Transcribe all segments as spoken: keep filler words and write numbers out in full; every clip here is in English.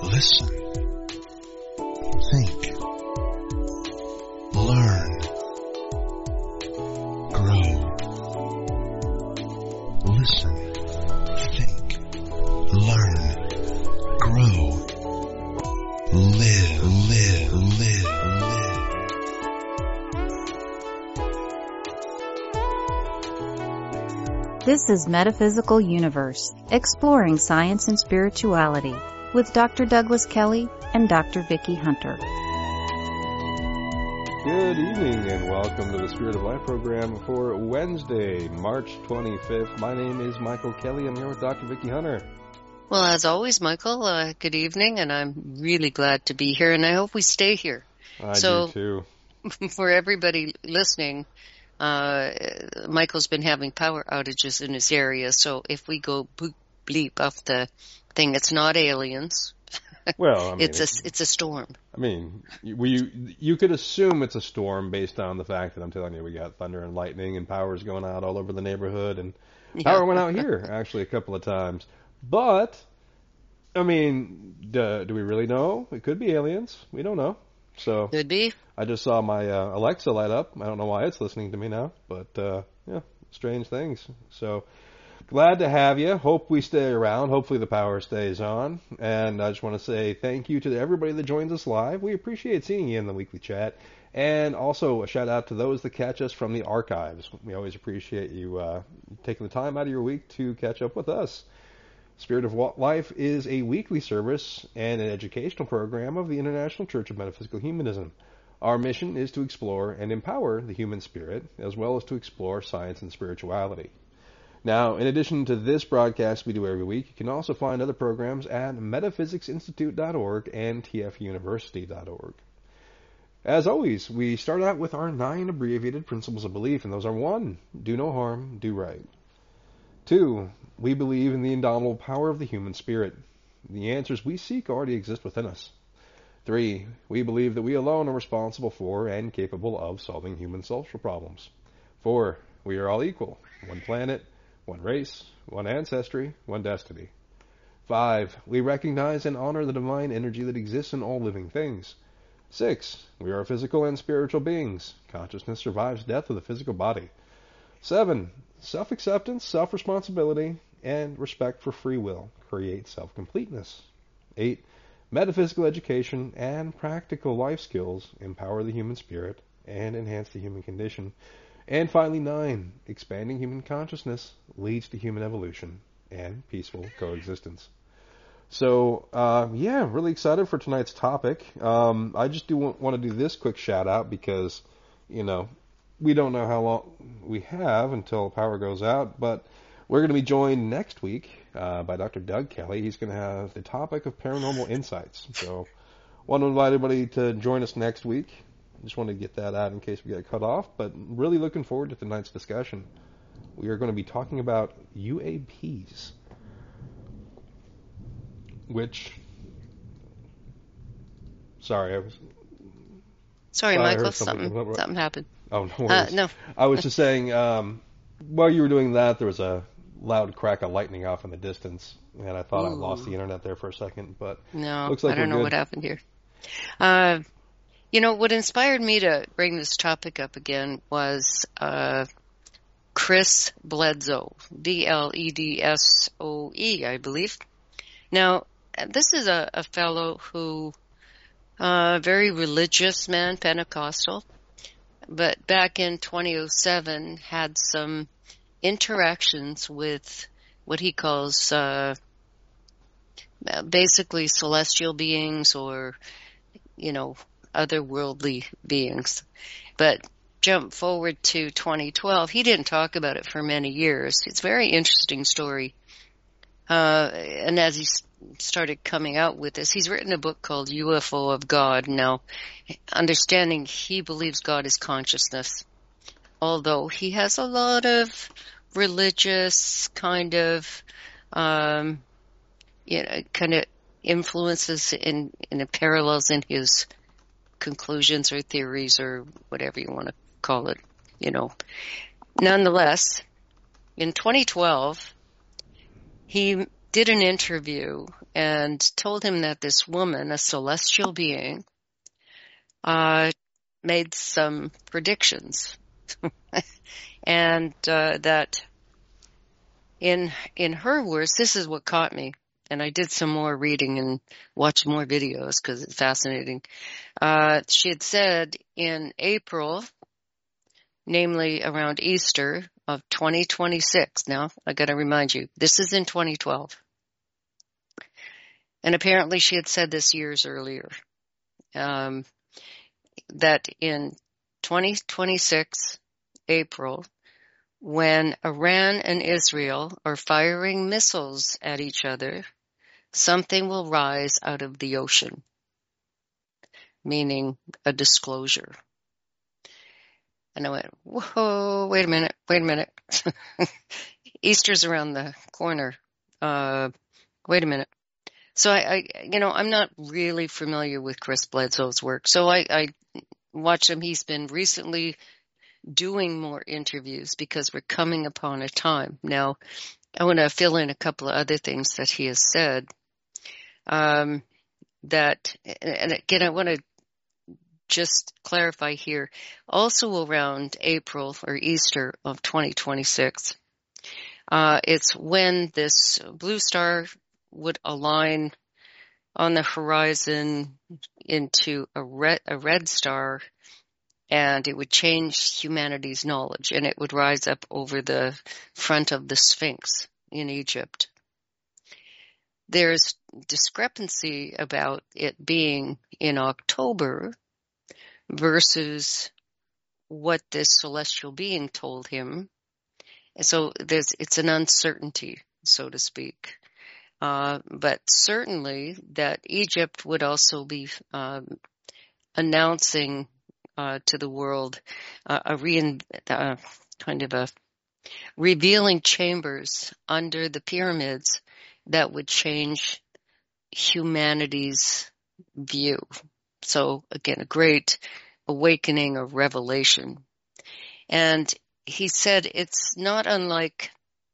Listen. Think. Learn. Grow. Listen. Think. Learn. Grow. Live, live, live, live. This is Metaphysical Universe, exploring science and spirituality, with Doctor Douglas Kelly and Doctor Vicki Hunter. Good evening and welcome to the Spirit of Life program for Wednesday, March twenty-fifth. My name is Michael Kelly. I'm here with Doctor Vicki Hunter. Well, as always, Michael, uh, good evening, and I'm really glad to be here, and I hope we stay here. I so, do too. For everybody listening, uh, Michael's been having power outages in his area, so if we go boop, bleep off the thing, it's not aliens. Well, I mean, it's a it's a storm. I mean, you you could assume it's a storm based on the fact that I'm telling you we got thunder and lightning and power's going out all over the neighborhood, and power Yeah. went out here actually a couple of times. But I mean, do, do we really know? It could be aliens. We don't know. So Could be. I just saw my uh, Alexa light up. I don't know why it's listening to me now, but uh, yeah, strange things. So glad to have you. Hope we stay around. Hopefully the power stays on. And I just want to say thank you to everybody that joins us live. We appreciate seeing you in the weekly chat. And also a shout out to those that catch us from the archives. We always appreciate you uh, taking the time out of your week to catch up with us. Spirit of Life is a weekly service and an educational program of the International Church of Metaphysical Humanism. Our mission is to explore and empower the human spirit, as well as to explore science and spirituality. Now, in addition to this broadcast we do every week, you can also find other programs at metaphysics institute dot org and t f university dot org. As always, we start out with our nine abbreviated principles of belief, and those are one, do no harm, do right. Two, we believe in the indomitable power of the human spirit. The answers we seek already exist within us. Three, we believe that we alone are responsible for and capable of solving human social problems. Four, we are all equal. One planet, one race, one ancestry, one destiny. Five, we recognize and honor the divine energy that exists in all living things. Six, we are physical and spiritual beings. Consciousness survives death of the physical body. Seven, self-acceptance, self-responsibility, and respect for free will create self-completeness. Eight, metaphysical education and practical life skills empower the human spirit and enhance the human condition. And finally, nine, expanding human consciousness leads to human evolution and peaceful coexistence. So, uh, yeah, really excited for tonight's topic. Um, I just do want, want to do this quick shout out because, you know, we don't know how long we have until power goes out, but we're going to be joined next week uh, by Doctor Doug Kelly. He's going to have the topic of paranormal insights. So, want to invite everybody to join us next week. Just want to get that out in case we get cut off, but really looking forward to tonight's discussion. We are going to be talking about U A Ps, which, sorry, I was... Sorry, I Michael, heard something. something, something happened. Oh, no Uh, worries. no. I was just saying, um, while you were doing that, there was a loud crack of lightning off in the distance, and I thought I lost Ooh. the internet there for a second, but No, looks like I don't we're know good. what happened here. Uh, you know, what inspired me to bring this topic up again was uh, Chris Bledsoe, D L E D S O E, I believe. Now, this is a, a fellow who, uh, very religious man, Pentecostal, but back in twenty oh seven had some interactions with what he calls uh, basically celestial beings or, you know, otherworldly beings. But jump forward to twenty twelve, he didn't talk about it for many years. It's a very interesting story. Uh, and as he started coming out with this, he's written a book called U F O of God. Now, understanding he believes God is consciousness, although he has a lot of religious kind of, um, you know, kind of influences in, in parallels in his conclusions or theories or whatever you want to call it, you know. Nonetheless, in twenty twelve, he did an interview and told him that this woman, a celestial being, uh, made some predictions. And uh, that in in her words, this is what caught me. And I did some more reading and watched more videos because it's fascinating. Uh, she had said in April, namely around Easter of twenty twenty-six. Now, I got to remind you, this is in twenty twelve. And apparently she had said this years earlier, um, that in twenty twenty-six, April, when Iran and Israel are firing missiles at each other, something will rise out of the ocean, meaning a disclosure. And I went, whoa, wait a minute, wait a minute. Easter's around the corner. Uh, wait a minute. So I, I, you know, I'm not really familiar with Chris Bledsoe's work. So I, I watched him. He's been recently doing more interviews because we're coming upon a time. Now, I want to fill in a couple of other things that he has said. Um, that, and again, I want to just clarify here, also around April or Easter of twenty twenty-six, uh, it's when this blue star would align on the horizon into a red, a red star, and it would change humanity's knowledge, and it would rise up over the front of the Sphinx in Egypt. There's discrepancy about it being in October versus what this celestial being told him. And so there's, it's an uncertainty, so to speak. Uh, but certainly that Egypt would also be um, announcing uh, to the world uh, a re- uh, kind of a revealing chambers under the pyramids that would change humanity's view. So again, a great awakening or revelation. And he said it's not unlike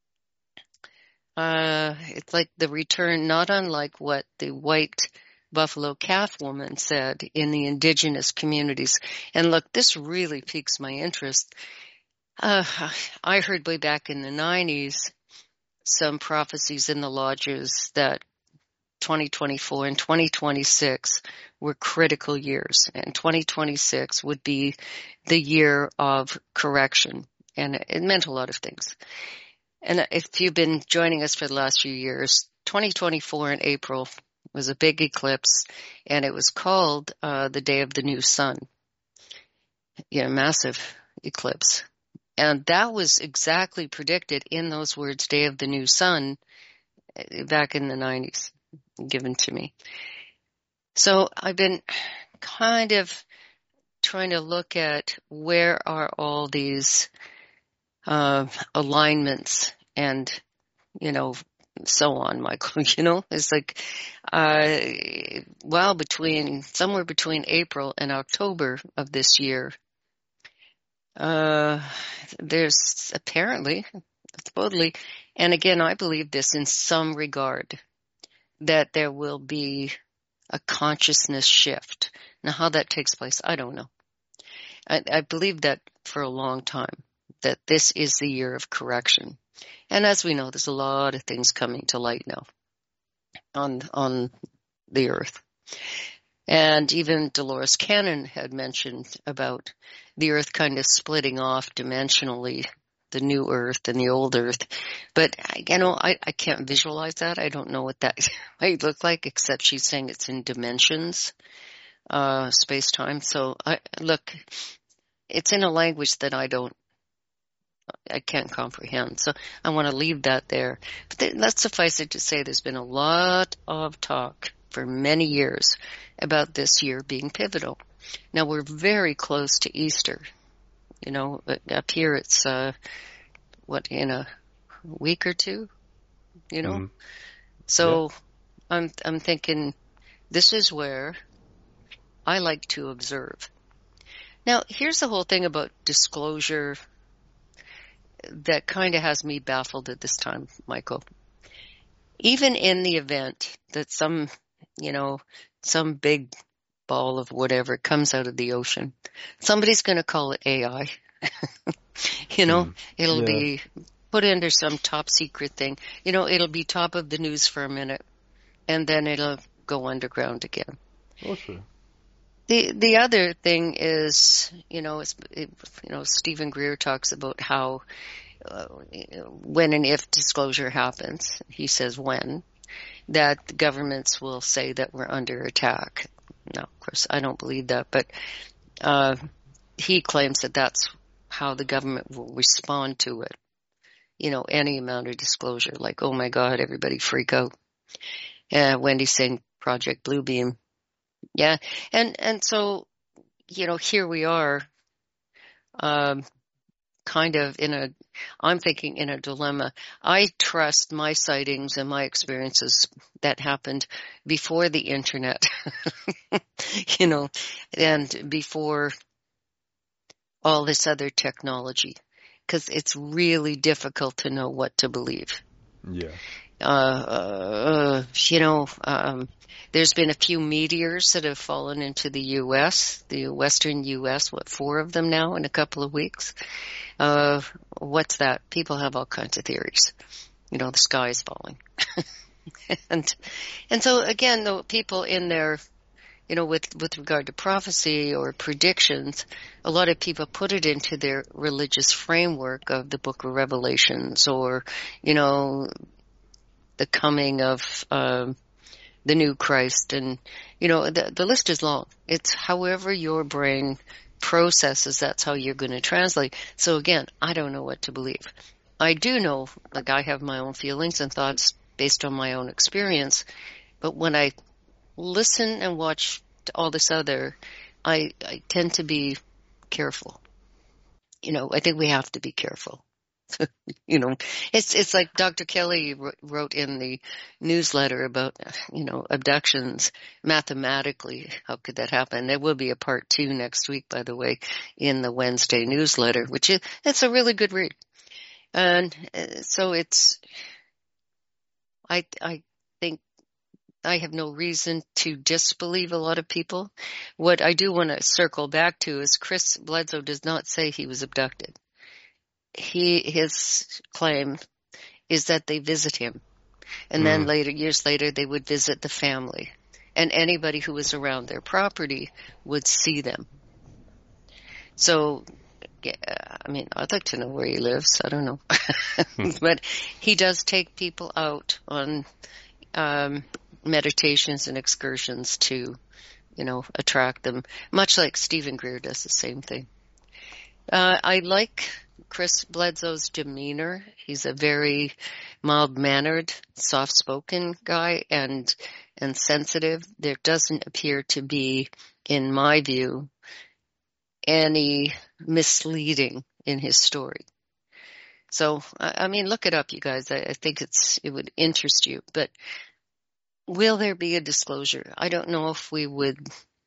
Uh, it's like the return, not unlike what the white buffalo calf woman said in the indigenous communities. And look, this really piques my interest. Uh, I heard way back in the nineties some prophecies in the lodges that twenty twenty-four and twenty twenty-six were critical years, and twenty twenty-six would be the year of correction. And it meant a lot of things. And if you've been joining us for the last few years, twenty twenty-four in April was a big eclipse, and it was called uh, the Day of the New Sun. Yeah, massive eclipse. And that was exactly predicted in those words, Day of the New Sun, back in the nineties, given to me. So I've been kind of trying to look at where are all these Uh, alignments and, you know, so on, Michael, you know, it's like, uh, well, between, somewhere between April and October of this year, uh, there's apparently, supposedly, and again, I believe this in some regard, that there will be a consciousness shift. Now, how that takes place, I don't know. I, I believe that for a long time, that this is the year of correction. And as we know, there's a lot of things coming to light now on on the earth. And even Dolores Cannon had mentioned about the earth kind of splitting off dimensionally, the new earth and the old earth. But, you know, I, I can't visualize that. I don't know what that might look like, except she's saying it's in dimensions, uh, space-time. So, I, look, it's in a language that I don't, I can't comprehend. So I want to leave that there. But th- let's suffice it to say there's been a lot of talk for many years about this year being pivotal. Now we're very close to Easter. You know, up here it's, uh, what, in a week or two, you know? Mm. So yeah. I'm, I'm thinking this is where I like to observe. Now here's the whole thing about disclosure that kind of has me baffled at this time, Michael. even in the event that some, you know, some big ball of whatever comes out of the ocean, somebody's going to call it A I. you know, Hmm. it'll Yeah. be put under some top secret thing. You know, it'll be top of the news for a minute, and then it'll go underground again. Oh, sure. The the other thing is, you know, it's, it, you know, Stephen Greer talks about how uh, when and if disclosure happens, he says when, that the governments will say that we're under attack. Now, of course, I don't believe that, but uh, he claims that that's how the government will respond to it. You know, any amount of disclosure, like, oh my God, everybody freak out. Uh, Wendy's saying Project Bluebeam. Yeah. And, and so, you know, here we are, um, kind of in a, I'm thinking in a dilemma. I trust my sightings and my experiences that happened before the internet, you know, and before all this other technology, because it's really difficult to know what to believe. Yeah. Uh, uh, you know, um, there's been a few meteors that have fallen into the U S, the western U S, what, four of them now in a couple of weeks? Uh, what's that? People have all kinds of theories. You know, the sky is falling. and, and so again, the people in their, you know, with, with regard to prophecy or predictions, a lot of people put it into their religious framework of the book of Revelations or, you know, the coming of, um, the new Christ. And, you know, the, the list is long. It's however your brain processes, that's how you're going to translate. So again, I don't know what to believe. I do know, like, I have my own feelings and thoughts based on my own experience, but when I listen and watch all this other, I, I tend to be careful. You know, I think we have to be careful. You know, it's it's like Doctor Kelly wrote in the newsletter about, you know, abductions mathematically. How could that happen? There will be a part two next week, by the way, in the Wednesday newsletter, which is, it's a really good read. And uh, so it's, I I think I have no reason to disbelieve a lot of people. What I do want to circle back to is Chris Bledsoe does not say he was abducted. He, his claim is that they visit him. And then Mm. later, years later, they would visit the family. And anybody who was around their property would see them. So, yeah, I mean, I'd like to know where he lives. I don't know. But he does take people out on um, meditations and excursions to, you know, attract them, much like Stephen Greer does the same thing. Uh, I like Chris Bledsoe's demeanor. He's a very mild-mannered, soft-spoken guy and and sensitive. There doesn't appear to be, in my view, any misleading in his story. So, I, I mean, look it up, you guys. I, I think it's it would interest you. But will there be a disclosure? I don't know if we would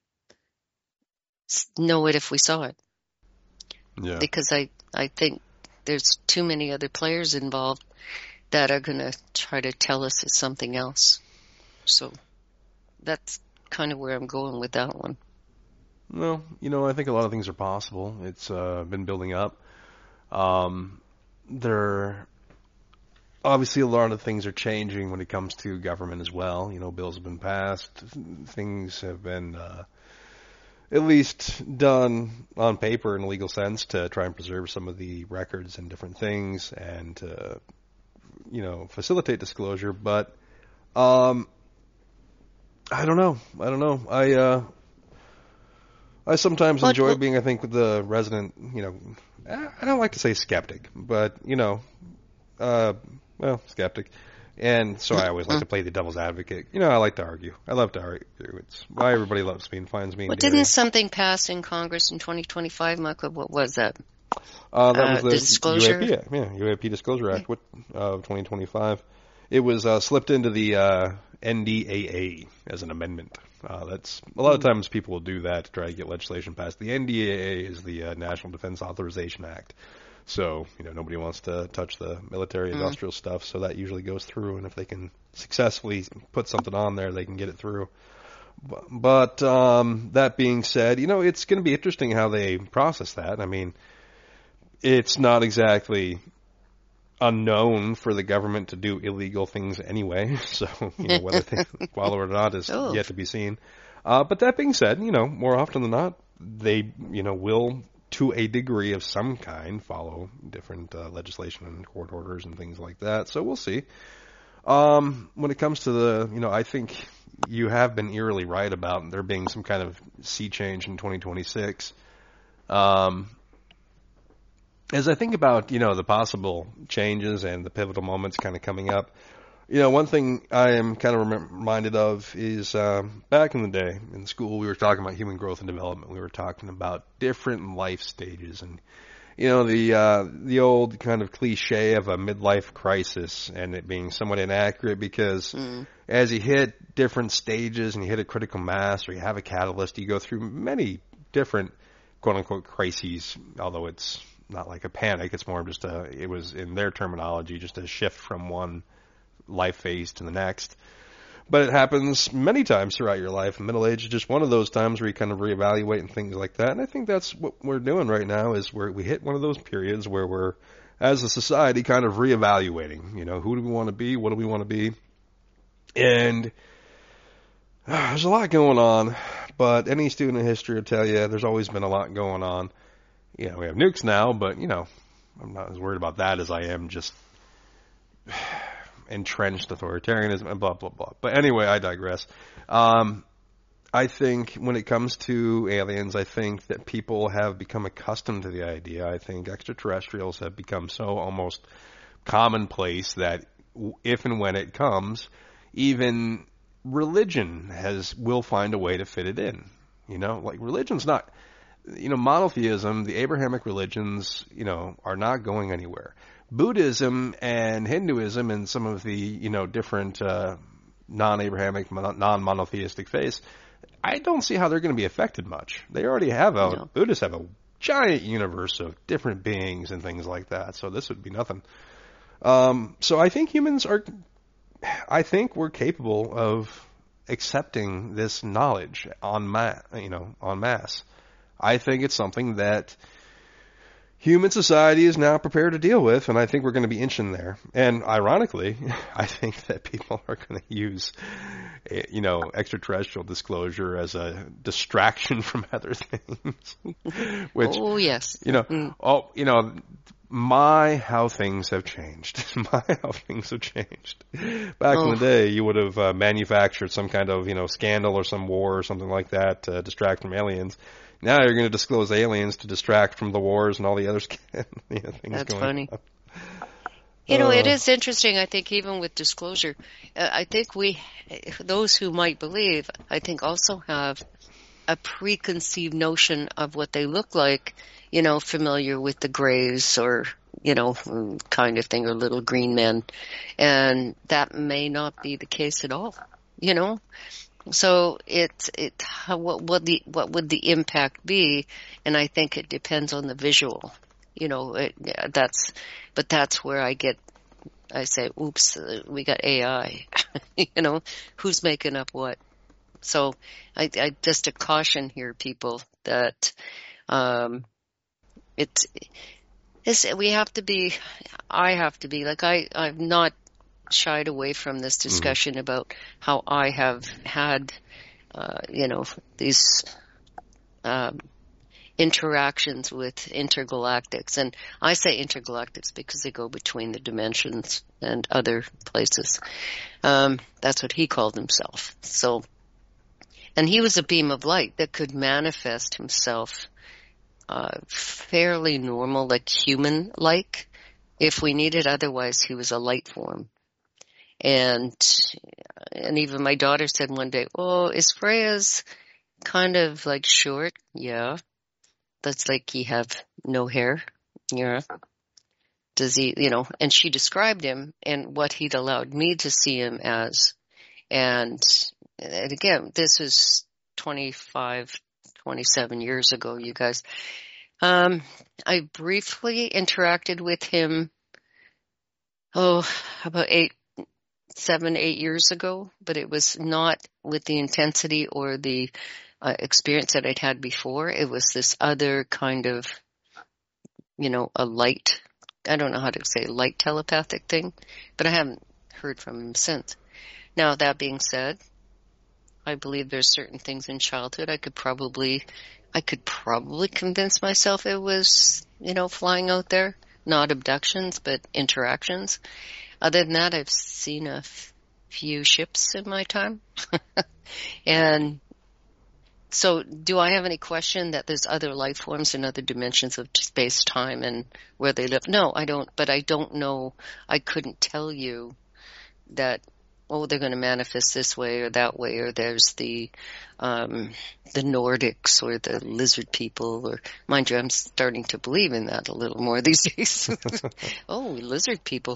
know it if we saw it. Yeah. Because I, I think there's too many other players involved that are going to try to tell us it's something else. So that's kind of where I'm going with that one. Well, you know, I think a lot of things are possible. It's uh, been building up. Um, there, obviously, a lot of things are changing when it comes to government as well. You know, bills have been passed. Things have been uh, at least done on paper in a legal sense to try and preserve some of the records and different things and to, you know, facilitate disclosure. But um, I don't know. I don't know. I uh, I sometimes But- enjoy being, I think, the resident, you know, I don't like to say skeptic, but, you know, uh, well, skeptic. And so I always like to play the devil's advocate. You know, I like to argue. I love to argue. It's why everybody loves me and finds me Well, endearing. didn't something pass in Congress in twenty twenty-five, Michael? What was that? Uh, that uh, was the, the disclosure? U A P, yeah, U A P Disclosure Act what, uh, of twenty twenty-five. It was uh, slipped into the uh, N D A A as an amendment. Uh, that's a lot of times people will do that to try to get legislation passed. The N D A A is the uh, National Defense Authorization Act. So, you know, nobody wants to touch the military industrial mm. stuff, so that usually goes through, and if they can successfully put something on there, they can get it through. But, but um, that being said, you know, it's going to be interesting how they process that. I mean, it's not exactly unknown for the government to do illegal things anyway, so, you know, whether they follow it or not is oh. yet to be seen. Uh, but that being said, you know, more often than not, they, you know, will, to a degree of some kind, follow different uh, legislation and court orders and things like that. So we'll see. Um, when it comes to the, you know, I think you have been eerily right about there being some kind of sea change in twenty twenty-six. Um, as I think about, you know, the possible changes and the pivotal moments kind of coming up, you know, one thing I am kind of reminded of is um, back in the day in school, we were talking about human growth and development. We were talking about different life stages, and you know, the uh, the old kind of cliche of a midlife crisis, and it being somewhat inaccurate because mm. as you hit different stages and you hit a critical mass or you have a catalyst, you go through many different quote unquote crises. Although it's not like a panic, it's more just a, it was in their terminology, just a shift from one life phase to the next. But it happens many times throughout your life. Middle age is just one of those times where you kind of reevaluate and things like that. And I think that's what we're doing right now, is where we hit one of those periods where we're, as a society, kind of reevaluating. You know, who do we want to be? What do we want to be? And uh, there's a lot going on. But any student of history will tell you there's always been a lot going on. You know, we have nukes now, but, you know, I'm not as worried about that as I am just entrenched authoritarianism and blah, blah, blah. But anyway, I digress. Um, I think when it comes to aliens, I think that people have become accustomed to the idea. I think extraterrestrials have become so almost commonplace that if and when it comes, even religion has will find a way to fit it in. You know, like religion's not, you know, monotheism, the Abrahamic religions, you know, are not going anywhere. Buddhism and Hinduism and some of the, you know, different uh, non-Abrahamic, non-monotheistic faiths, I don't see how they're going to be affected much. They already have a, no. Buddhists have a giant universe of different beings and things like that, so this would be nothing. Um, so I think humans are, I think we're capable of accepting this knowledge en masse, you know, en masse. I think it's something that human society is now prepared to deal with, and I think we're going to be inching there. And ironically, I think that people are going to use, you know, extraterrestrial disclosure as a distraction from other things. Which, oh yes, you know, mm. oh, you know, my how things have changed. My how things have changed. Back oh. in the day, you would have uh, manufactured some kind of, you know, scandal or some war or something like that to distract from aliens. Now you're going to disclose aliens to distract from the wars and all the other you know, things That's going funny. on. You know, uh, it is interesting, I think, even with disclosure. Uh, I think we, those who might believe, I think also have a preconceived notion of what they look like, you know, familiar with the Greys or, you know, kind of thing, or little green men. And that may not be the case at all, you know? So it it how, what would the what would the impact be? And I think it depends on the visual. You know, it, that's but that's where I get I say, oops, we got A I. You know, who's making up what? So I, I just to caution here, people, that um, it's it's we have to be. I have to be like I I'm not shied away from this discussion mm-hmm. about how I have had, uh, you know, these um, interactions with intergalactics. And I say intergalactics because they go between the dimensions and other places. Um, that's what he called himself. So, and he was a beam of light that could manifest himself uh, fairly normal, like human-like, if we needed. Otherwise, he was a light form. And and even my daughter said one day, "Oh, is Freya's kind of like short?" Yeah. That's like he have no hair. Yeah. Does he, you know, and she described him and what he'd allowed me to see him as. And, and again, this is twenty-five, twenty-seven years ago, you guys. Um, I briefly interacted with him, oh, about eight, seven, eight years ago, but it was not with the intensity or the uh, experience that I'd had before. It was this other kind of, you know, a light, I don't know how to say light telepathic thing, but I haven't heard from him since. Now, that being said, I believe there's certain things in childhood I could probably, I could probably convince myself it was, you know, flying out there, not abductions, but interactions. Other than that, I've seen a f- few ships in my time. And so do I have any question that there's other life forms in other dimensions of space, time, and where they live? No, I don't, but I don't know. I couldn't tell you that, oh, they're going to manifest this way or that way, or there's the um, the Nordics or the lizard people, or mind you, I'm starting to believe in that a little more these days. Oh, lizard people.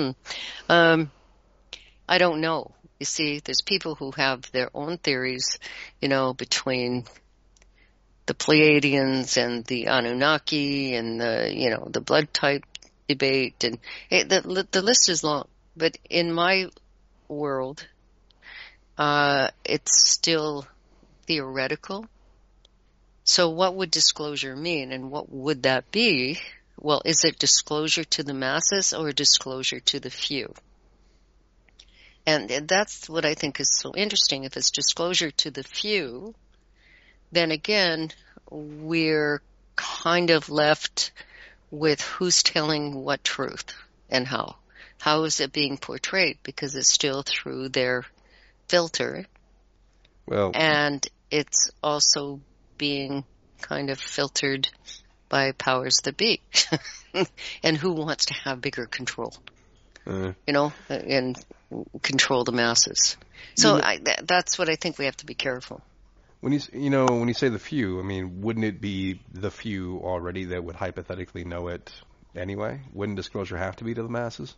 um, I don't know. You see, there's people who have their own theories, you know, between the Pleiadians and the Anunnaki and the, you know, the blood type debate, and it, the the list is long. But in my world, uh, it's still theoretical. So what would disclosure mean, and what would that be? Well, is it disclosure to the masses or disclosure to the few? And that's what I think is so interesting. If it's disclosure to the few, then again, we're kind of left with who's telling what truth and how. How is it being portrayed? Because it's still through their filter. Well, and it's also being kind of filtered by powers that be. And who wants to have bigger control? Uh, you know, and control the masses. So you know, I, th- that's what I think we have to be careful. When you you know when you say the few, I mean, wouldn't it be the few already that would hypothetically know it anyway? Wouldn't disclosure have to be to the masses?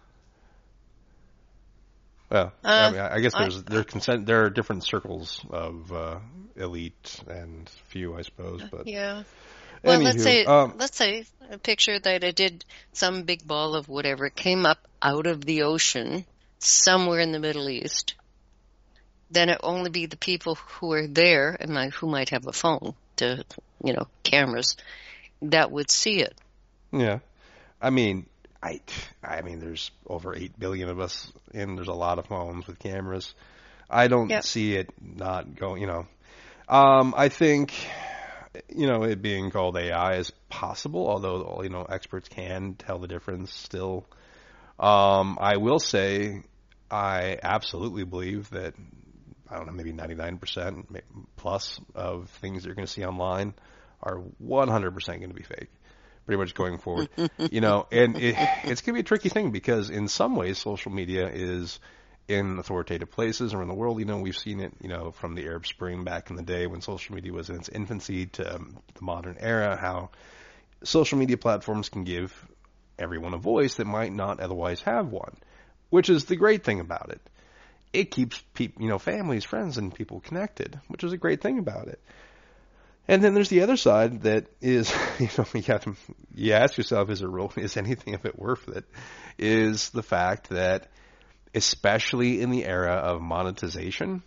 Well, uh, I, mean, I guess there's I, there consent. There are different circles of uh, elite and few, I suppose. But yeah. Well, anywho, let's say um, let's say a picture that I did some big ball of whatever came up out of the ocean somewhere in the Middle East. Then it only be the people who are there and my, who might have a phone to, you know, cameras that would see it. Yeah, I mean. I, I mean, there's over eight billion of us, and there's a lot of phones with cameras. I don't yep. see it not going, you know. Um, I think, you know, it being called A I is possible, although, you know, experts can tell the difference still. Um, I will say I absolutely believe that, I don't know, maybe ninety-nine percent plus of things you're going to see online are one hundred percent going to be fake. Pretty much going forward, you know, and it, it's going to be a tricky thing because in some ways social media is in authoritative places around the world. You know, we've seen it, you know, from the Arab Spring back in the day when social media was in its infancy to um, the modern era, how social media platforms can give everyone a voice that might not otherwise have one, which is the great thing about it. It keeps people, you know, families, friends, and people connected, which is a great thing about it. And then there's the other side that is, you know, you have to, you ask yourself, is it real, is anything of it worth it? Is the fact that, especially in the era of monetization,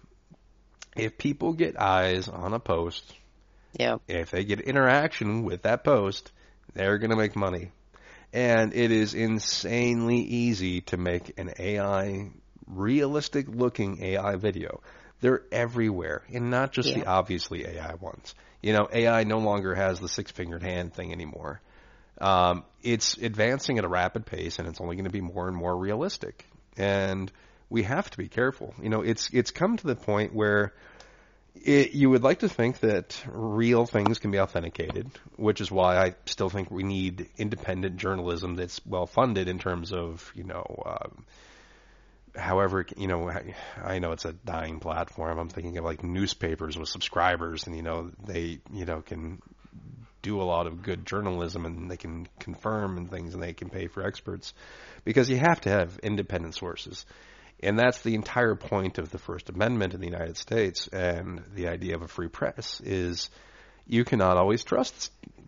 if people get eyes on a post, yeah, if they get interaction with that post, they're going to make money. And it is insanely easy to make an A I, realistic looking A I video. They're everywhere, and not just yeah. the obviously A I ones. You know, A I no longer has the six-fingered hand thing anymore. Um, it's advancing at a rapid pace, and it's only going to be more and more realistic. And we have to be careful. You know, it's it's come to the point where it, you would like to think that real things can be authenticated, which is why I still think we need independent journalism that's well-funded in terms of, you know, um, however, you know, I know it's a dying platform. I'm thinking of like newspapers with subscribers, and, you know, they, you know, can do a lot of good journalism, and they can confirm and things, and they can pay for experts, because you have to have independent sources. And that's the entire point of the First Amendment in the United States, and the idea of a free press is you cannot always trust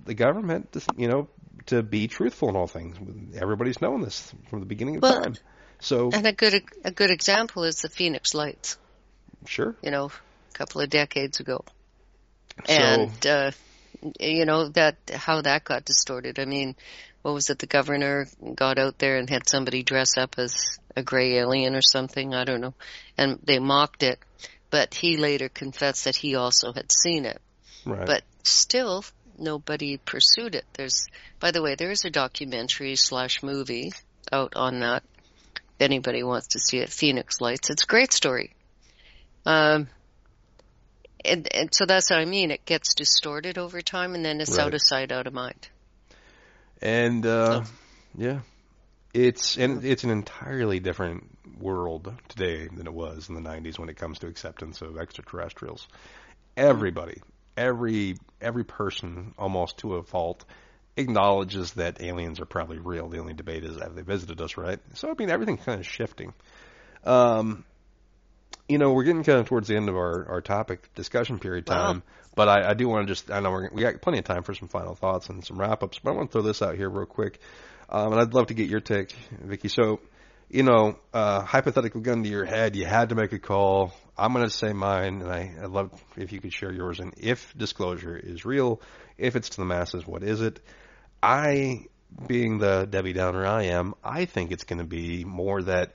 the government, to, you know, to be truthful in all things. Everybody's known this from the beginning of Well, time. So, and a good a good example is the Phoenix Lights. sure. You know, a couple of decades ago, So, and uh, you know that how that got distorted. I mean, what was it? The governor got out there and had somebody dress up as a gray alien or something. I don't know, and they mocked it. But he later confessed that he also had seen it. right. But still, nobody pursued it. There's, by the way, there is a documentary slash movie out on that. If anybody wants to see it, Phoenix Lights. It's a great story. Um, and, and so that's what I mean. It gets distorted over time, and then it's Right. out of sight, out of mind. And uh, So- yeah, it's and it's an entirely different world today than it was in the nineties when it comes to acceptance of extraterrestrials. Everybody, every every person, almost to a fault, acknowledges that aliens are probably real. The only debate is have they visited us, right? So I mean, everything's kind of shifting. Um, you know, we're getting kind of towards the end of our, our topic discussion period time, Wow. but I, I do want to just, I know we're, we got plenty of time for some final thoughts and some wrap-ups, but I want to throw this out here real quick, um, and I'd love to get your take, Vicky. So, you know, uh, hypothetical gun to your head, you had to make a call. I'm going to say mine, and I, I'd love if you could share yours. And if disclosure is real, if it's to the masses, what is it? I, being the Debbie Downer I am, I think it's going to be more that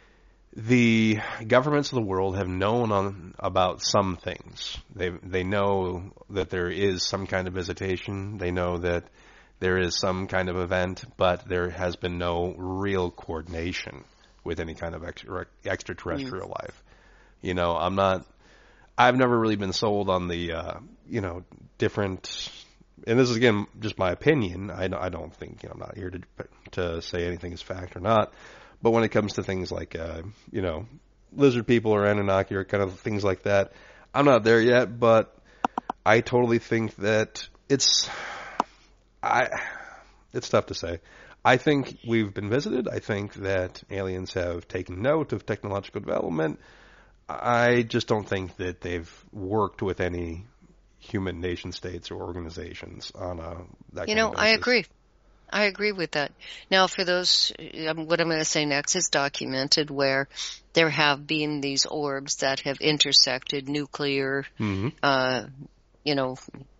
the governments of the world have known on, about some things. They they know that there is some kind of visitation. They know that there is some kind of event, but there has been no real coordination with any kind of extra, extraterrestrial mm. life. You know, I'm not. I've never really been sold on the uh, you know different. And this is again just my opinion. I, I don't think you know, I'm not here to to say anything is fact or not. But when it comes to things like, uh, you know, lizard people or Anunnaki or kind of things like that, I'm not there yet, but I totally think that it's, I, it's tough to say. I think we've been visited. I think that aliens have taken note of technological development. I just don't think that they've worked with any human nation states or organizations on a, that You kind know, of I basis. agree. I agree with that. Now, for those, um, what I'm going to say next is documented where there have been these orbs that have intersected nuclear, mm-hmm. uh, you know,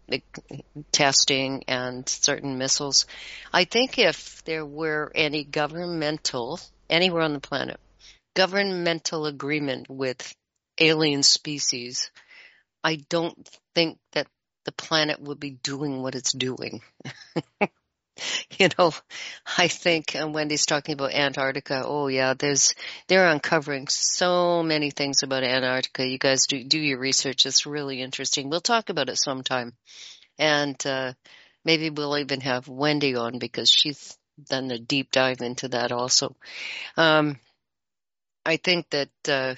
testing and certain missiles. I think if there were any governmental, anywhere on the planet, governmental agreement with alien species, I don't think that the planet would be doing what it's doing. You know, I think uh, Wendy's talking about Antarctica. Oh yeah, there's they're uncovering so many things about Antarctica. You guys do do your research. It's really interesting. We'll talk about it sometime, and uh, maybe we'll even have Wendy on because she's done a deep dive into that also. Um, I think that uh,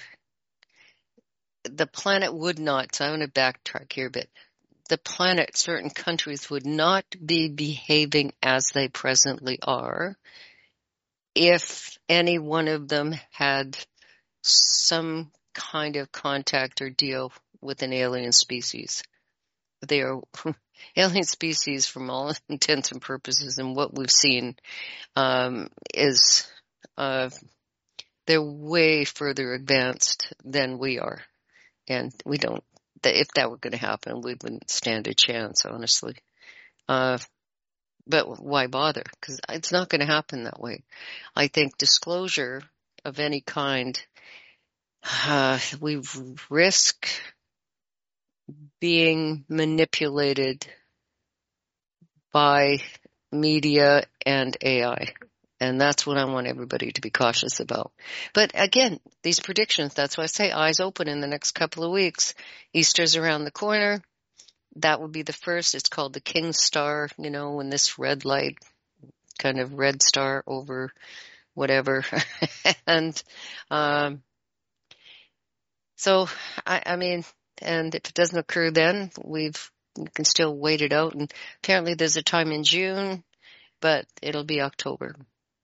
the planet would not. So I'm going to backtrack here a bit. The planet, certain countries would not be behaving as they presently are if any one of them had some kind of contact or deal with an alien species. They are alien species from all intents and purposes, and what we've seen um, is uh, they're way further advanced than we are, and we don't. If that were going to happen, we wouldn't stand a chance, honestly. Uh, but why bother? Because it's not going to happen that way. I think disclosure of any kind, uh, we risk being manipulated by media and A I. And that's what I want everybody to be cautious about. But again, these predictions, that's why I say eyes open in the next couple of weeks. Easter's around the corner. That would be the first. It's called the King's Star, you know, when this red light, kind of red star over whatever. and um, so, I, I mean, and if it doesn't occur then, we've we can still wait it out. And apparently there's a time in June, but it'll be October.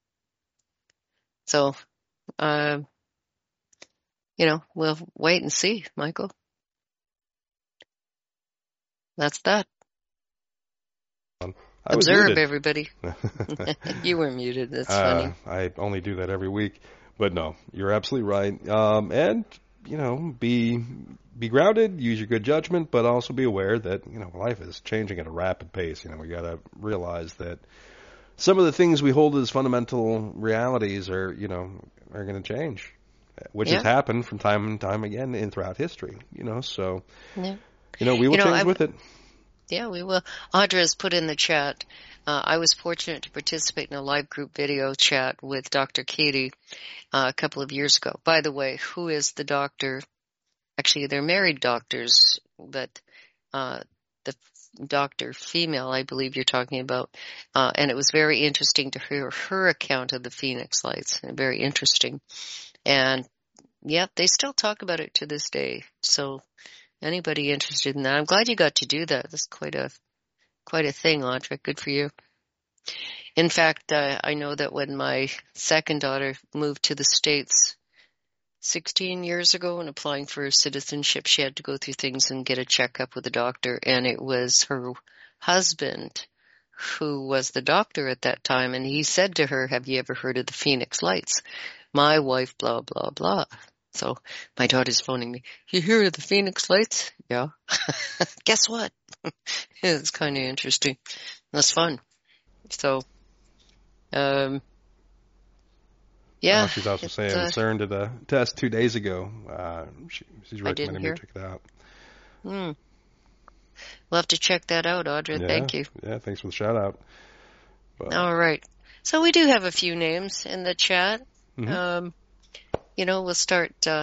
So, uh, you know, we'll wait and see, Michael. That's that. I was Observe, muted. everybody. You were muted. That's Uh, funny. I only do that every week. But no, you're absolutely right. Um, and, you know, be be grounded, use your good judgment, but also be aware that, you know, life is changing at a rapid pace. You know, we got to realize that some of the things we hold as fundamental realities are, you know, are going to change, which Yeah. has happened from time and time again in throughout history, you know, so, Yeah. you know, we will You know, change I'm- with it. Yeah, we will. Audra has put in the chat. Uh, I was fortunate to participate in a live group video chat with Doctor Katie uh, a couple of years ago. By the way, who is the doctor? Actually, they're married doctors, but uh, the doctor, female, I believe you're talking about. Uh, and it was very interesting to hear her account of the Phoenix Lights. Very interesting. And, yeah, they still talk about it to this day. So anybody interested in that, I'm glad you got to do that. That's quite a quite a thing, Audra. Good for you. In fact, uh, I know that when my second daughter moved to the States sixteen years ago and applying for citizenship, she had to go through things and get a checkup with a doctor, and it was her husband who was the doctor at that time, and he said to her, "Have you ever heard of the Phoenix Lights? My wife, blah, blah, blah." So my daughter's phoning me. "You hear of the Phoenix Lights?" "Yeah." "Guess what?" It's kind of interesting. That's fun. So, um, yeah. Oh, she's also it's, saying uh, CERN did a test two days ago. Uh, she, she's I didn't recommending me hear. to check it out. Hmm. We'll have to check that out, Audra. Yeah, Thank you. Yeah, thanks for the shout out. But, All right. So we do have a few names in the chat. Mhm. Um, you know, we'll start uh,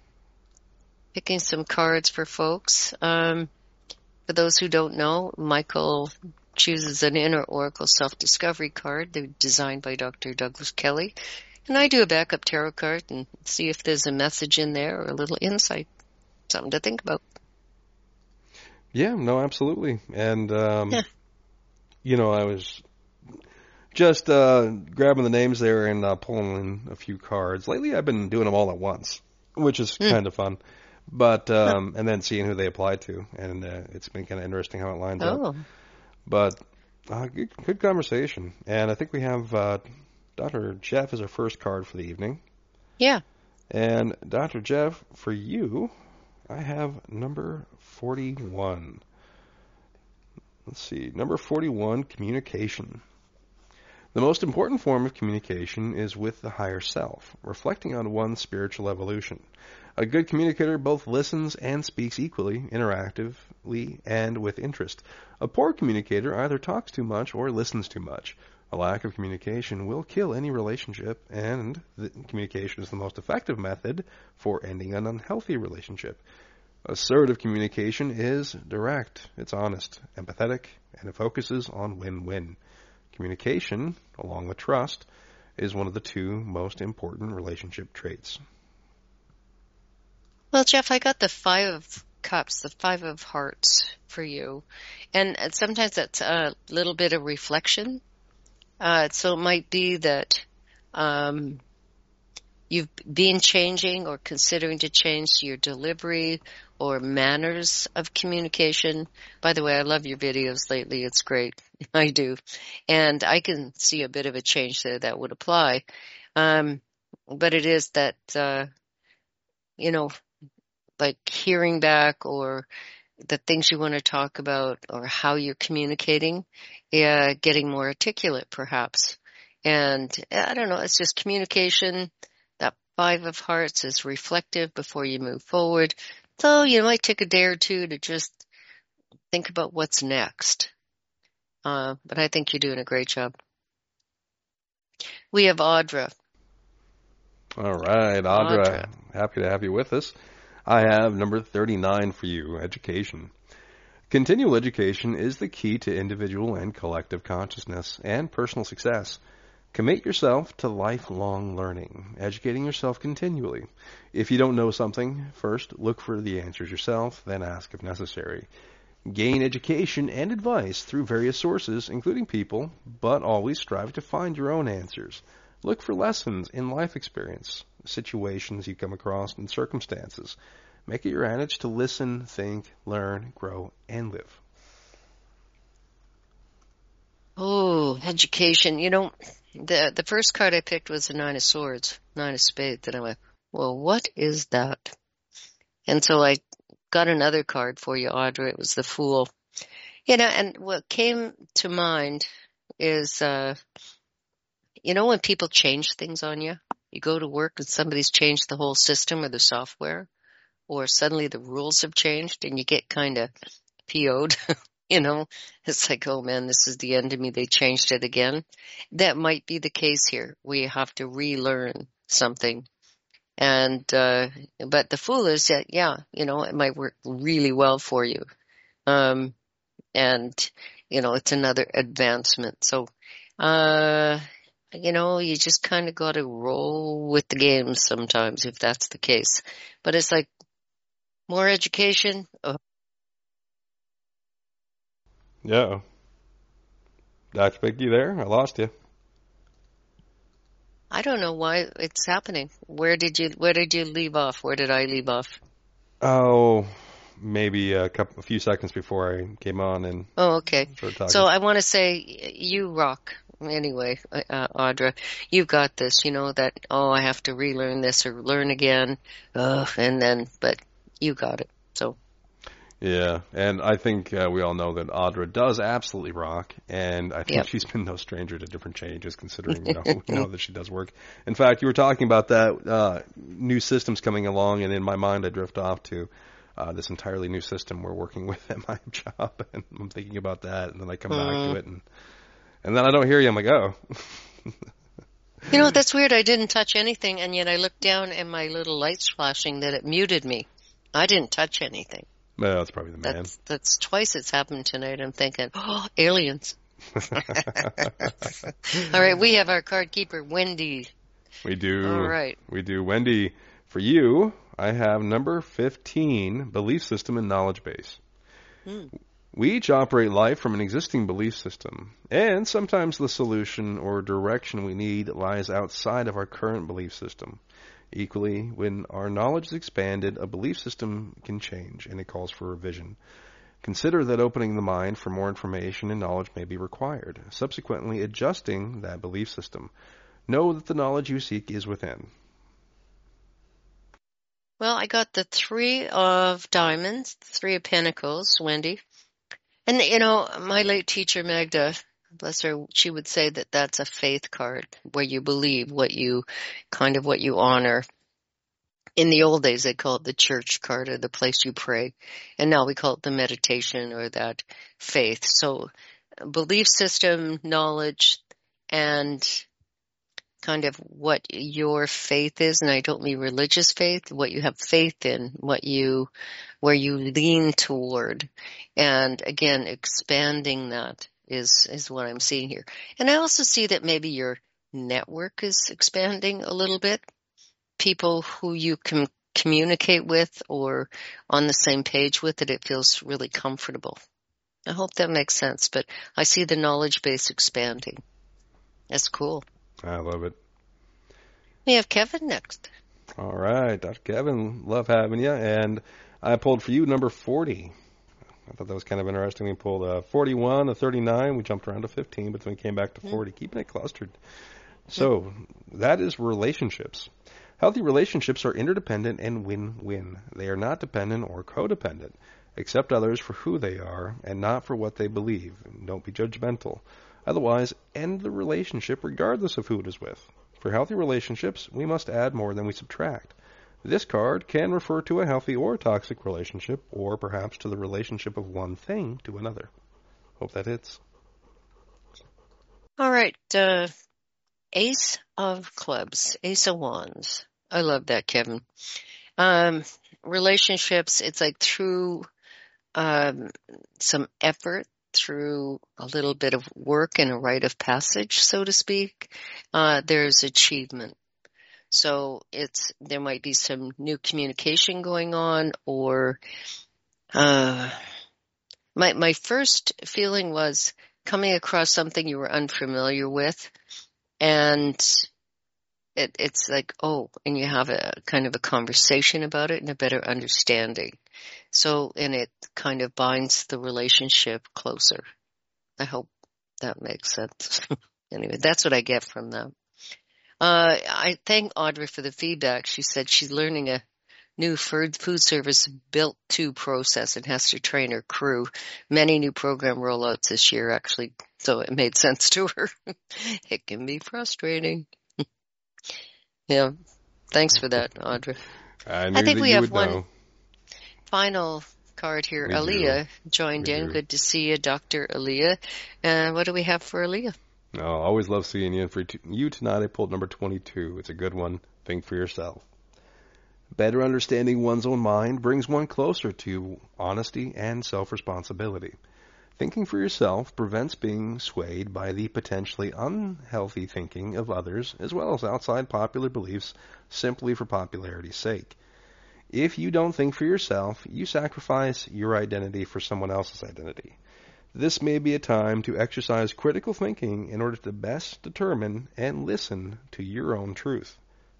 picking some cards for folks. Um, for those who don't know, Michael chooses an Inner Oracle Self-Discovery card. They're designed by Doctor Douglas Kelly. And I do a backup tarot card and see if there's a message in there or a little insight. Something to think about. Yeah, no, absolutely. And, um, Yeah. you know, I was just uh, grabbing the names there and uh, pulling in a few cards. Lately, I've been doing them all at once, which is Mm. kind of fun. But, um, and then seeing who they apply to. And uh, it's been kind of interesting how it lines up. Oh, But uh, good, good conversation. And I think we have uh, Doctor Jeff as our first card for the evening. yeah. And Doctor Jeff, for you, I have number forty-one. Let's see. Number forty-one, communication. The most important form of communication is with the higher self, reflecting on one's spiritual evolution. A good communicator both listens and speaks equally, interactively, and with interest. A poor communicator either talks too much or listens too much. A lack of communication will kill any relationship, and the communication is the most effective method for ending an unhealthy relationship. Assertive communication is direct, it's honest, empathetic, and it focuses on win-win. Communication, along with trust, is one of the two most important relationship traits. Well, Jeff, I got the Five of Cups, the Five of Hearts for you. And, and sometimes that's a little bit of reflection. Uh, so it might be that um, you've been changing or considering to change your delivery or manners of communication. By the way, I love your videos lately. It's great. I do. And I can see a bit of a change there that would apply. Um, but it is that, uh, you know, like hearing back or the things you want to talk about or how you're communicating, uh, getting more articulate perhaps. And I don't know, it's just communication. That Five of Hearts is reflective before you move forward. So you might take a day or two to just think about what's next. Uh, but I think you're doing a great job. We have Audra. All right, Audra, Audra. happy to have you with us. I have number thirty-nine for you, education. Continual education is the key to individual and collective consciousness and personal success. Commit yourself to lifelong learning, educating yourself continually. If you don't know something, first look for the answers yourself, then ask if necessary. Gain education and advice through various sources, including people, but always strive to find your own answers. Look for lessons in life experience, situations you come across, and circumstances. Make it your adage to listen, think, learn, grow, and live. Oh, education. You know, the the first card I picked was the Nine of Swords, Nine of Spades, and I went, well, what is that? And so I got another card for you, Audra. It was the Fool. You know, and what came to mind is, uh, you know, when people change things on you, you go to work and somebody's changed the whole system or the software, or suddenly the rules have changed and you get kind of P O'd. You know, it's like, oh man, this is the end of me. They changed it again. That might be the case here. We have to relearn something. And, uh, but the Fool is that, yeah, you know, it might work really well for you. Um, and, you know, it's another advancement. So, uh, you know, you just kind of got to roll with the game sometimes if that's the case. But it's like more education. Oh. Yeah. Doctor Vicky, there? I lost you. I don't know why it's happening. Where did you Where did you leave off? Where did I leave off? Oh, maybe a couple, a few seconds before I came on and. Oh, okay. started talking. So I want to say you rock. Anyway, uh, Audra, you've got this. You know that. Oh, I have to relearn this or learn again. Ugh, and then, but you got it. So. Yeah, and I think uh, we all know that Audra does absolutely rock, and I think Yep. she's been no stranger to different changes, considering you know, we know that she does work. In fact, you were talking about that uh, new systems coming along, and in my mind, I drift off to uh, this entirely new system we're working with at my job, and I'm thinking about that, and then I come back Mm. to it, and and then I don't hear you. I'm like, oh. You know, that's weird. I didn't touch anything, and yet I looked down and my little light's flashing that it muted me. I didn't touch anything. Well, that's probably the man. That's that's twice it's happened tonight. I'm thinking, oh, aliens. All right, we have our card keeper, Wendy. We do. All right. We do. Wendy, for you, I have number fifteen, belief system and knowledge base. Hmm. We each operate life from an existing belief system, and sometimes the solution or direction we need lies outside of our current belief system. Equally, when our knowledge is expanded, a belief system can change, and it calls for revision. Consider that opening the mind for more information and knowledge may be required, subsequently adjusting that belief system. Know that the knowledge you seek is within. Well, I got the Three of Diamonds, Three of Pentacles, Wendy. And, you know, my late teacher, Magda, bless her, she would say that that's a faith card where you believe what you, kind of what you honor. In the old days, they called it the church card or the place you pray. And now we call it the meditation or that faith. So belief system, knowledge, and kind of what your faith is. And I don't mean religious faith, what you have faith in, what you, where you lean toward. And again, expanding that is, is what I'm seeing here. And I also see that maybe your network is expanding a little bit. People who you can communicate with or on the same page with, that it feels really comfortable. I hope that makes sense, but I see the knowledge base expanding. That's cool. I love it. We have Kevin next. All right, Doctor Kevin, love having you. And I pulled for you number forty. I thought that was kind of interesting. We pulled a forty-one, a thirty-nine. We jumped around to fifteen, but then we came back to forty, keeping it clustered. So that is relationships. Healthy relationships are interdependent and win-win. They are not dependent or codependent. Accept others for who they are and not for what they believe. Don't be judgmental. Otherwise, end the relationship regardless of who it is with. For healthy relationships, we must add more than we subtract. This card can refer to a healthy or toxic relationship, or perhaps to the relationship of one thing to another. Hope that hits. All right, uh, Ace of Clubs, Ace of Wands. I love that, Kevin. Um, relationships, it's like through um, some effort, through a little bit of work and a rite of passage, so to speak, uh, there's achievement. So it's, there might be some new communication going on, or, uh, my, my first feeling was coming across something you were unfamiliar with, and it, it's like, oh, and you have a kind of a conversation about it and a better understanding. So, and it kind of binds the relationship closer. I hope that makes sense. Anyway, that's what I get from them. Uh, I thank Audrey for the feedback. She said she's learning a new food food service built to process and has to train her crew. Many new program rollouts this year, actually, so it made sense to her. It can be frustrating. Yeah, thanks for that, Audrey. I, I think we have one know. final card here. We Aaliyah do. joined we in. Do. Good to see you, Doctor Aaliyah. Uh, what do we have for Aaliyah? Oh, always love seeing you. For you tonight, I pulled number twenty-two. It's a good one. Think for yourself. Better understanding one's own mind brings one closer to honesty and self-responsibility. Thinking for yourself prevents being swayed by the potentially unhealthy thinking of others, as well as outside popular beliefs, simply for popularity's sake. If you don't think for yourself, you sacrifice your identity for someone else's identity. This may be a time to exercise critical thinking in order to best determine and listen to your own truth.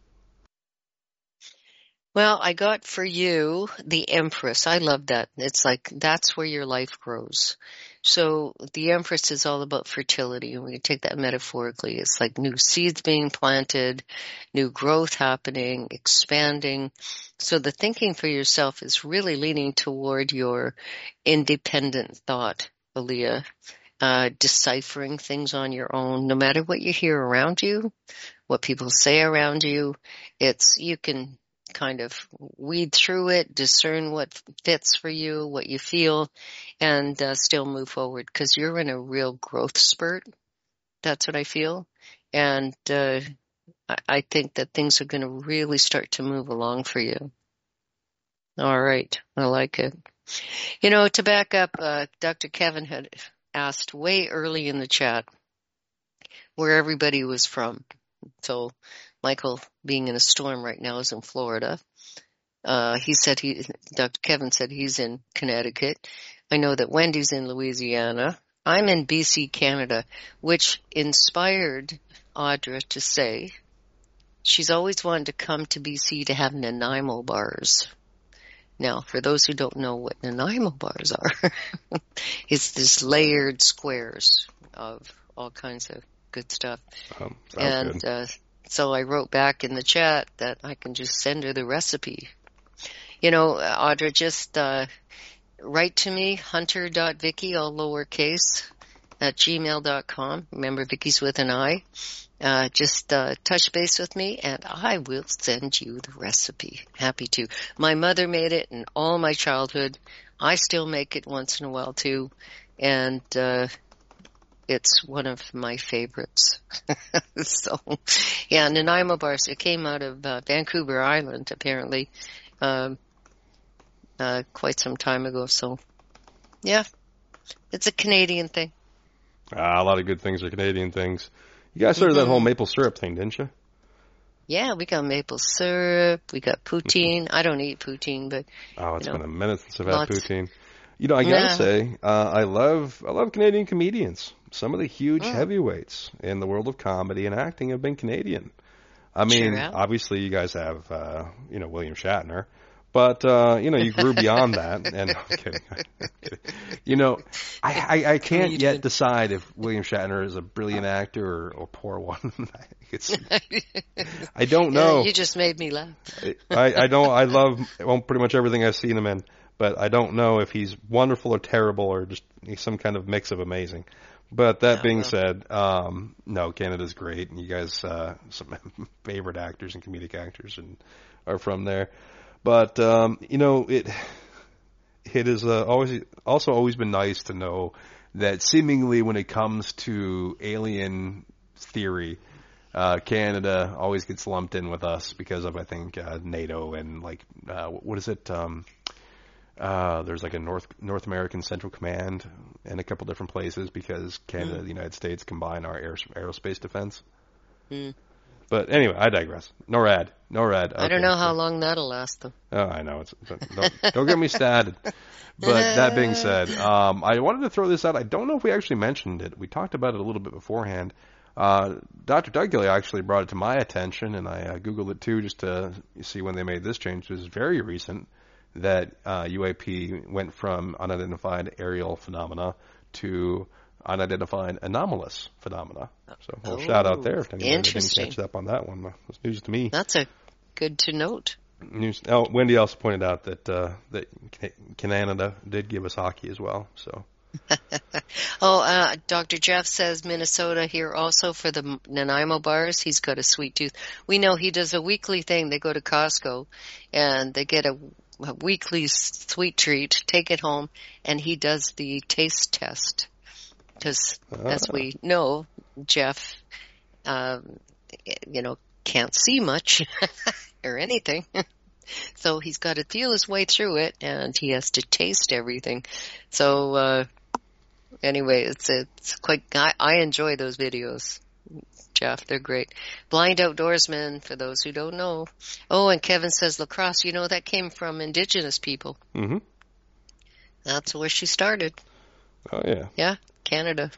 Well, I got for you the Empress. I love that. It's like that's where your life grows. So the Empress is all about fertility, and we can take that metaphorically. It's like new seeds being planted, new growth happening, expanding. So the thinking for yourself is really leaning toward your independent thought, Aaliyah, uh, deciphering things on your own, no matter what you hear around you, what people say around you. It's, you can kind of weed through it, discern what fits for you, what you feel, and uh, still move forward, because you're in a real growth spurt. That's what I feel. And uh, I, I think that things are going to really start to move along for you. All right. I like it. You know, to back up, uh, Doctor Kevin had asked way early in the chat where everybody was from. So Michael, being in a storm right now, is in Florida. Uh, he said he, Doctor Kevin said he's in Connecticut. I know that Wendy's in Louisiana. I'm in B C, Canada, which inspired Audra to say she's always wanted to come to B C to have Nanaimo bars. Now, for those who don't know what Nanaimo bars are, it's this layered squares of all kinds of good stuff. Um, and good. Uh, so I wrote back in the chat that I can just send her the recipe. You know, Audra, just uh, write to me, hunter dot vicky, all lowercase, at gmail dot com. Remember, Vicky's with an I. Uh, just uh, touch base with me, and I will send you the recipe. Happy to. My mother made it in all my childhood. I still make it once in a while, too. And uh, it's one of my favorites. So, yeah, Nanaimo bars. It came out of uh, Vancouver Island, apparently, um, uh, quite some time ago. So, yeah, it's a Canadian thing. Ah, a lot of good things are Canadian things. You guys started mm-hmm. that whole maple syrup thing, didn't you? Yeah, we got maple syrup. We got poutine. I don't eat poutine, but oh, it's you been know, a minute since I've had lots. poutine. You know, I gotta Yeah. say, uh, I love I love Canadian comedians. Some of the huge Mm. heavyweights in the world of comedy and acting have been Canadian. I mean, Sure have. obviously, you guys have, uh, you know, William Shatner, but uh, you know, you grew beyond that. And I'm kidding. I'm kidding. You know, I, I, I can't Comedian. yet decide if William Shatner is a brilliant actor or a poor one. It's, I don't know. Yeah, you just made me laugh. I, I don't. I love well, pretty much everything I've seen him in, but I don't know if he's wonderful or terrible or just he's some kind of mix of amazing. But that Oh, being well. said, um, no, Canada's great, and you guys, uh, some favorite actors and comedic actors, and are from there. But um, you know, it it is uh, always also always been nice to know that seemingly when it comes to alien theory, uh, Canada always gets lumped in with us because of I think uh, NATO and like uh, what is it? Um, uh, there's like a North North American Central Command in a couple different places because Canada Mm. and the United States combine our air, aerospace defense. Mm. But anyway, I digress. NORAD, NORAD. I don't Okay, know how so- long that'll last, though. Oh, I know. It's don't, don't get me started. But that being said, um, I wanted to throw this out. I don't know if we actually mentioned it. We talked about it a little bit beforehand. Uh, Doctor Doug Gilly actually brought it to my attention, and I uh, Googled it too just to see when they made this change. It was very recent that uh, U A P went from unidentified aerial phenomena to unidentified anomalous phenomena. So, a little Oh, shout out there if anybody didn't interesting. catch up on that one. It was news to me. That's a good to note. News. Oh, Wendy also pointed out that uh, that Canada did give us hockey as well. So. Oh, uh, Doctor Jeff says Minnesota here also for the Nanaimo bars. He's got a sweet tooth. We know he does a weekly thing. They go to Costco and they get a, a weekly sweet treat, take it home, and he does the taste test. Because Ah. as we know, Jeff, um, you know, can't see much or anything. So he's got to feel his way through it, and he has to taste everything. So, uh, anyway, it's it's quite. I, I enjoy those videos, Jeff. They're great. Blind outdoorsman, for those who don't know. Oh, and Kevin says lacrosse. You know that came from Indigenous people. Mm-hmm. That's where she started. Oh yeah. Yeah, Canada.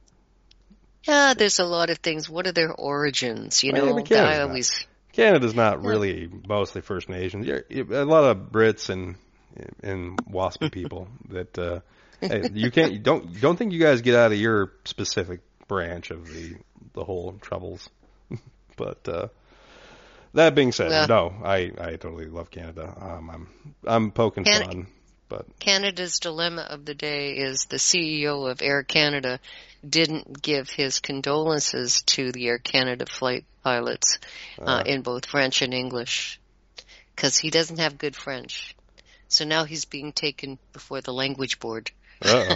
Yeah, there's a lot of things. What are their origins? You Well, yeah, know, but Canada's I not. always. Canada's not really mostly First Nations. You're, you're, a lot of Brits and and waspy people that uh, hey, you can't. You don't don't think you guys get out of your specific branch of the the whole troubles. But uh, that being said, Well- no, I, I totally love Canada. Um, I'm I'm poking Can- fun, but Canada's dilemma of the day is the C E O of Air Canada didn't give his condolences to the Air Canada flight pilots uh, Uh. in both French and English because he doesn't have good French. So now he's being taken before the language board. uh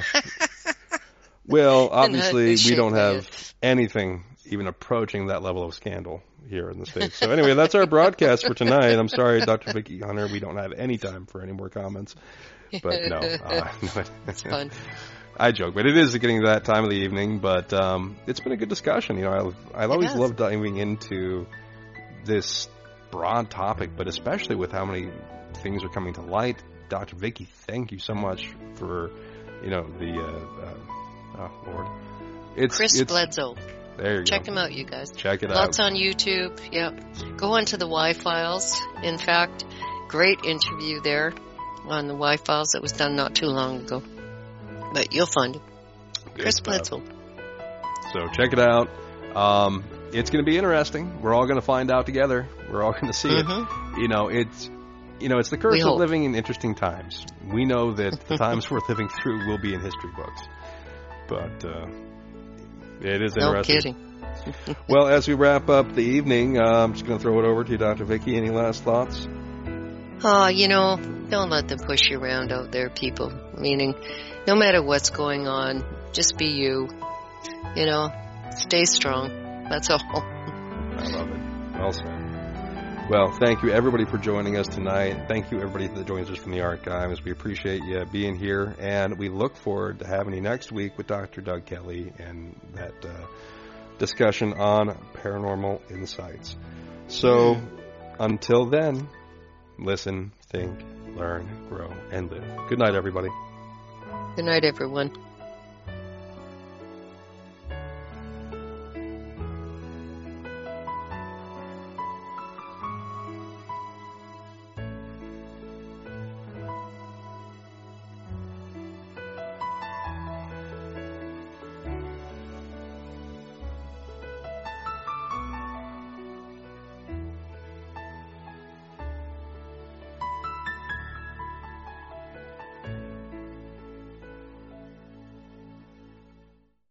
well, And obviously they we shake don't my have head. anything even approaching that level of scandal here in the States. So anyway, that's our broadcast for tonight. I'm sorry, Doctor Vicky Hunter, we don't have any time for any more comments. But no, uh, It's fun. I joke, but it is getting to that time of the evening. But um, it's been a good discussion. You know, I, I always has. love diving into this broad topic, but especially with how many things are coming to light. Doctor Vicky, thank you so much for, you know, the, uh, uh, oh Lord. It's, Chris it's, Bledsoe. There you Check go. him out, you guys. Check it Lots out. on YouTube. Yep. Go onto the Y-Files. In fact, great interview there on the Y-Files that was done not too long ago. But you'll find it. Good Chris stuff. Bledsoe. So check it out. Um, it's going to be interesting. We're all going to find out together. We're all going to see Mhm. it. You know, it's you know, it's the curse We of hope. living in interesting times. We know that the times we're living through will be in history books. But uh, it is No interesting. kidding. Well, as we wrap up the evening, uh, I'm just going to throw it over to you, Doctor Vicky. Any last thoughts? Oh, you know, don't let them push you around out there, people. Meaning, no matter what's going on, just be you. You know, stay strong. That's all. I love it. Well said. Well, thank you everybody for joining us tonight. Thank you everybody that joins us from the archives. We appreciate you being here, and we look forward to having you next week with Doctor Doug Kelly and that uh, discussion on paranormal insights. So, until then, listen, think, learn, grow, and live. Good night, everybody. Good night, everyone.